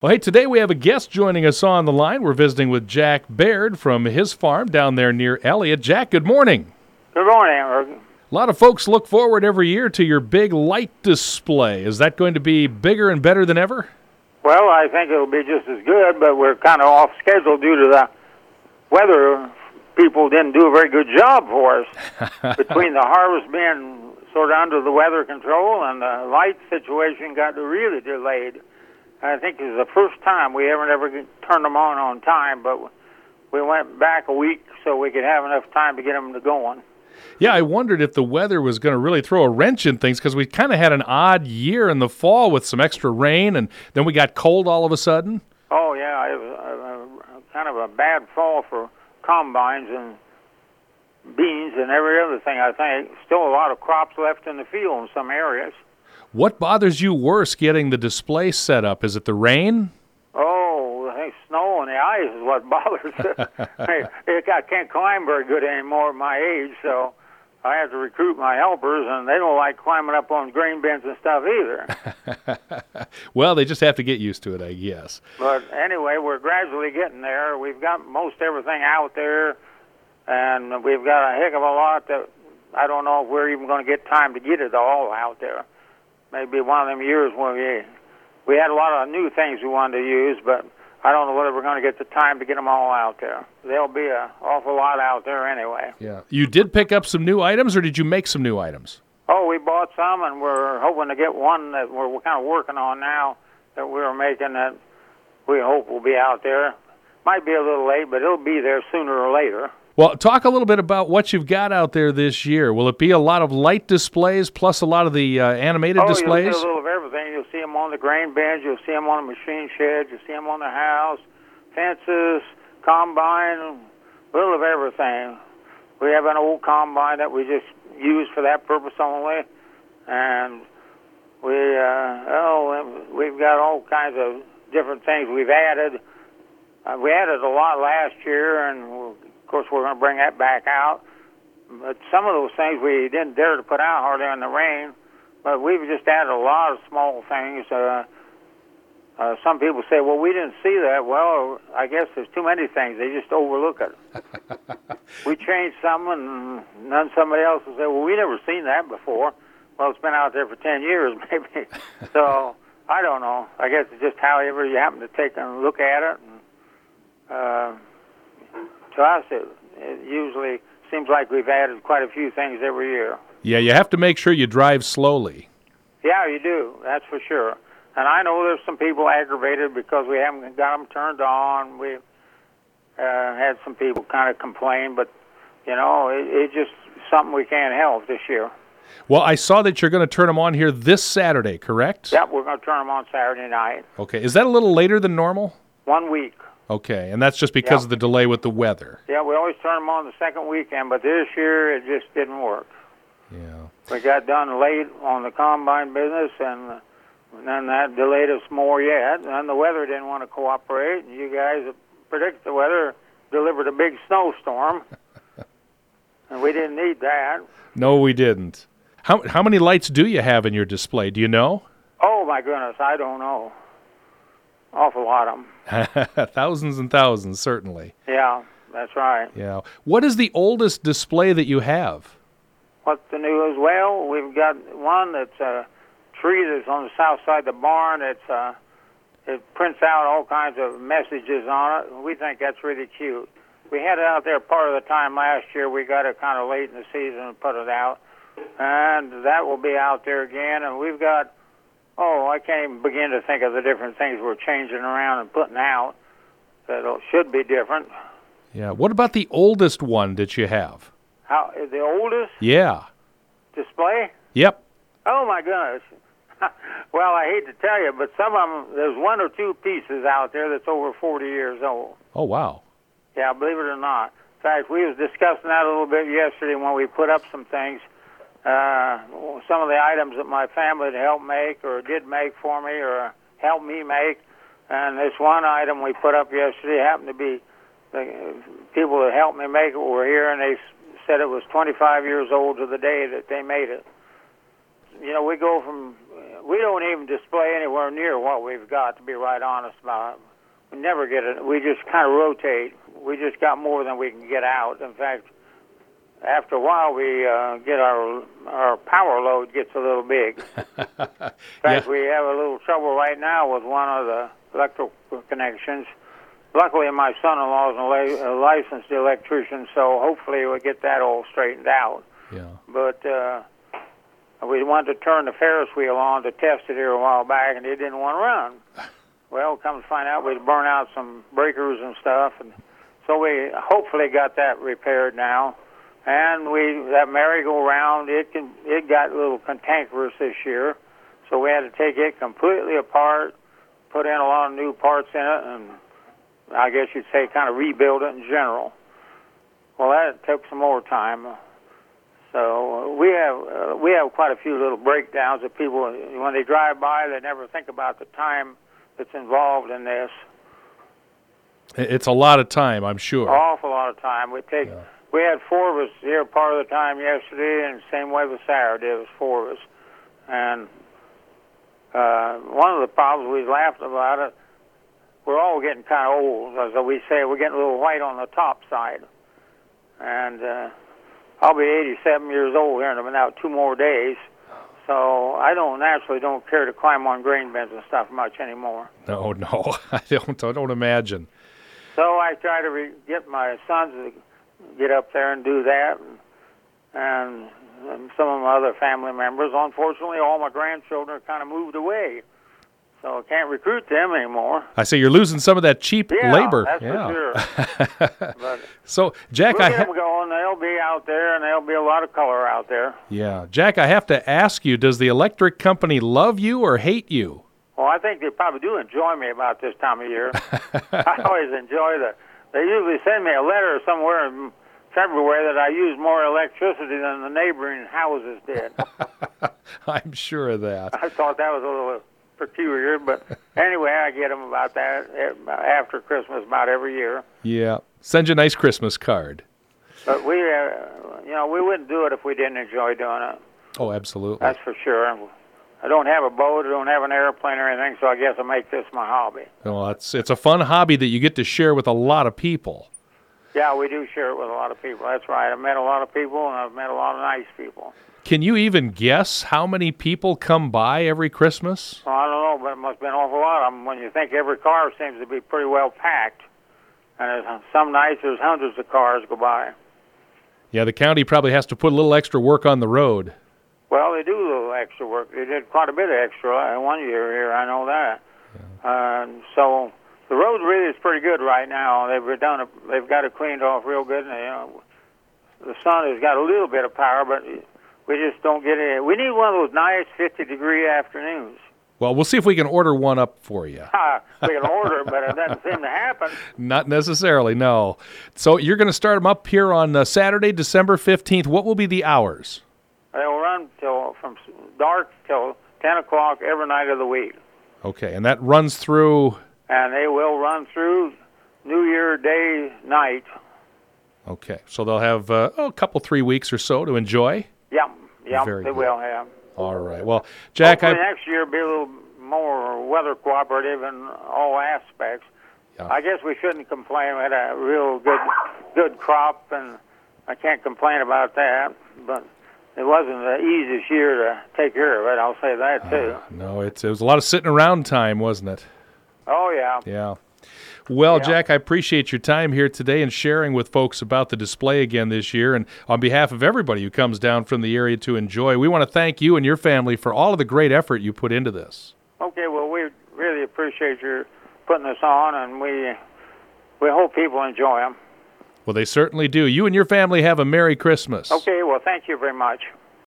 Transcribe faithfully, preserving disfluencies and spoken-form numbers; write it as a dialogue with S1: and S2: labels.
S1: Well, hey, today we have a guest joining us on the line. We're visiting with Jack Baird from his farm down there near Elliott. Jack, good morning.
S2: Good morning, Eric.
S1: A lot of folks look forward every year to your big light display. Is that going to be bigger and better than ever?
S2: Well, I think it'll be just as good, but we're kind of off schedule due to the weather. People didn't do a very good job for us. Between the harvest being sort of under the weather control and the light situation got really delayed. I think it was the first time we ever never turned them on on time, but we went back a week so we could have enough time to get them to going.
S1: Yeah, I wondered if the weather was going to really throw a wrench in things because we kind of had an odd year in the fall with some extra rain, and then we got cold all of a sudden.
S2: Oh, yeah, it was a, a, kind of a bad fall for combines and beans and every other thing, I think. Still a lot of crops left in the field in some areas.
S1: What bothers you worse getting the display set up? Is it the rain?
S2: Oh, I think snow and the ice is what bothers us. I, I can't climb very good anymore at my age, so I have to recruit my helpers, and they don't like climbing up on grain bins and stuff either.
S1: Well, they just have to get used to it, I guess.
S2: But anyway, we're gradually getting there. We've got most everything out there, and we've got a heck of a lot that I don't know if we're even going to get time to get it all out there. Maybe one of them years when we we had a lot of new things we wanted to use, but I don't know whether we're going to get the time to get them all out there. There'll be an awful lot out there anyway.
S1: Yeah. You did pick up some new items, or did you make some new items?
S2: Oh, we bought some, and we're hoping to get one that we're kind of working on now that we were making that we hope will be out there. Might be a little late, but it'll be there sooner or later.
S1: Well, talk a little bit about what you've got out there this year. Will it be a lot of light displays plus a lot of the uh, animated
S2: oh,
S1: displays?
S2: You'll see a little of everything. You'll see them on the grain bins. You'll see them on the machine sheds. You'll see them on the house, fences, combine, a little of everything. We have an old combine that we just use for that purpose only, and we uh, oh, we've got all kinds of different things we've added. Uh, we added a lot last year, and we'll, of course, we're going to bring that back out. But some of those things we didn't dare to put out hardly in the rain, but we've just added a lot of small things. Uh, uh, some people say, well, we didn't see that. Well, I guess there's too many things. They just overlook it. We changed some, and then somebody else will say, well, we never seen that before. Well, it's been out there for ten years, maybe. So, I don't know. I guess it's just however you happen to take a look at it. And, uh, to us, it, it usually seems like we've added quite a few things every year.
S1: Yeah, you have to make sure you drive slowly.
S2: Yeah, you do. That's for sure. And I know there's some people aggravated because we haven't got them turned on. We've uh, had some people kind of complain, but, you know, it, it's just something we can't help this year.
S1: Well, I saw that you're going to turn them on here this Saturday, correct?
S2: Yep, we're going to turn them on Saturday night.
S1: Okay. Is that a little later than normal?
S2: One week.
S1: Okay, and that's just because
S2: Yep.
S1: of the delay with the weather.
S2: Yeah, we always turn them on the second weekend, but this year it just didn't work.
S1: Yeah.
S2: We got done late on the combine business, and then that delayed us more yet. And the weather didn't want to cooperate, and you guys that predict the weather delivered a big snowstorm, and we didn't need that.
S1: No, we didn't. How how many lights do you have in your display? Do you know?
S2: Oh, my goodness, I don't know. Awful lot of them.
S1: Thousands and thousands, certainly.
S2: Yeah, that's right.
S1: Yeah. What is the oldest display that you have?
S2: What's the news? Well, we've got one that's a tree that's on the south side of the barn. It's uh, it prints out all kinds of messages on it. We think that's really cute. We had it out there part of the time last year. We got it kind of late in the season and put it out. And that will be out there again. And we've got, oh, I can't even begin to think of the different things we're changing around and putting out that should be different.
S1: Yeah. What about the oldest one that you have?
S2: How, the oldest
S1: Yeah.
S2: display?
S1: Yep.
S2: Oh, my goodness. Well, I hate to tell you, but some of them, there's one or two pieces out there that's over forty years old.
S1: Oh, wow.
S2: Yeah, believe it or not. In fact, we was discussing that a little bit yesterday when we put up some things. Uh, some of the items that my family had helped make or did make for me or helped me make. And this one item we put up yesterday happened to be the people that helped me make it were here, and they said it was twenty-five years old to the day that they made it. you know, we go from, we don't even display anywhere near what we've got, to be right honest about it. We never get it. We just kind of rotate. We just got more than we can get out. In fact, after a while, we uh, get our our power load gets a little big. In fact,
S1: Yeah.
S2: we have a little trouble right now with one of the electrical connections. Luckily, my son-in-law is a li- a licensed electrician, so hopefully we'll get that all straightened out.
S1: Yeah.
S2: But uh, we wanted to turn the Ferris wheel on to test it here a while back, and it didn't want to run. Well, come to find out, we'd burn out some breakers and stuff, and so we hopefully got that repaired now. And we that merry-go-round, it can it got a little cantankerous this year, so we had to take it completely apart, put in a lot of new parts in it, and I guess you'd say kind of rebuild it in general. Well, that took some more time. So we have uh, we have quite a few little breakdowns that people, when they drive by, they never think about the time that's involved in this.
S1: It's a lot of time, I'm sure.
S2: An awful lot of time. We take
S1: Yeah.
S2: we had four of us here part of the time yesterday, and same way with Saturday, it was four of us. And uh, one of the problems we laughed about it, we're all getting kind of old, as we say. We're getting a little white on the top side, and uh, I'll be eighty-seven years old here in about two more days. So I don't naturally don't care to climb on grain bins and stuff much anymore.
S1: No, no, I don't. I don't imagine.
S2: So I try to re- get my sons to get up there and do that, and, and, and some of my other family members. Unfortunately, all my grandchildren kind of moved away, so I can't recruit them anymore.
S1: I say you're losing some of that cheap
S2: Yeah,
S1: labor.
S2: that's
S1: yeah.
S2: for sure. But
S1: So, Jack,
S2: we'll
S1: I
S2: get
S1: ha-
S2: them going. They'll be out there, and there'll be a lot of color out there.
S1: yeah, Jack, I have to ask you: does the electric company love you or hate you?
S2: Well, I think they probably do enjoy me about this time of year. I always enjoy the. They usually send me a letter somewhere in February that I use more electricity than the neighboring houses did.
S1: I'm sure of that.
S2: I thought that was a little peculiar, but anyway, I get them about that after Christmas about every year.
S1: Yeah, send you a nice Christmas card.
S2: But we, uh, you know, we wouldn't do it if we didn't enjoy doing it.
S1: Oh, absolutely.
S2: That's for sure. I don't have a boat, I don't have an airplane or anything, so I guess I make this my hobby.
S1: Well, it's it's a fun hobby that you get to share with a lot of people.
S2: Yeah, we do share it with a lot of people. That's right. I've met a lot of people, and I've met a lot of nice people.
S1: Can you even guess how many people come by every Christmas?
S2: Well, I don't know, but it must be an awful lot of them when you think every car seems to be pretty well packed. And there's, some nights there's hundreds of cars go by.
S1: Yeah, the county probably has to put a little extra work on the road.
S2: Well, they do a little extra work. They did quite a bit of extra one year here, I know that. Yeah. Uh, so the road really is pretty good right now. They've done, a, they've got it cleaned off real good. And, you know, the sun has got a little bit of power, but we just don't get it. We need one of those nice fifty-degree afternoons.
S1: Well, we'll see if we can order one up for you.
S2: We can order it, but it doesn't seem to happen.
S1: Not necessarily, no. So you're going to start them up here on uh, Saturday, December fifteenth. What will be the hours?
S2: They'll run till from dark till ten o'clock every night of the week.
S1: Okay, and that runs through...
S2: And they will run through New Year Day night.
S1: Okay, so they'll have uh, oh, a couple, three weeks or so to enjoy?
S2: Yep, yep,
S1: Very
S2: they
S1: good.
S2: will have.
S1: All right. Well, Jack,
S2: Hopefully
S1: I...
S2: next year be a little more weather cooperative in all aspects.
S1: Yeah.
S2: I guess we shouldn't complain. We had a real good good crop, and I can't complain about that. But it wasn't the easiest year to take care of it, I'll say that, too.
S1: Uh, no, it's, it was a lot of sitting around time, wasn't it?
S2: Oh, yeah.
S1: Yeah. Well,
S2: Yeah.
S1: Jack, I appreciate your time here today and sharing with folks about the display again this year. And on behalf of everybody who comes down from the area to enjoy, we want to thank you and your family for all of the great effort you put into this.
S2: Okay, well, we really appreciate your putting this on, and we we hope people enjoy them.
S1: Well, they certainly do. You and your family have a Merry Christmas.
S2: Okay, well, thank you very much.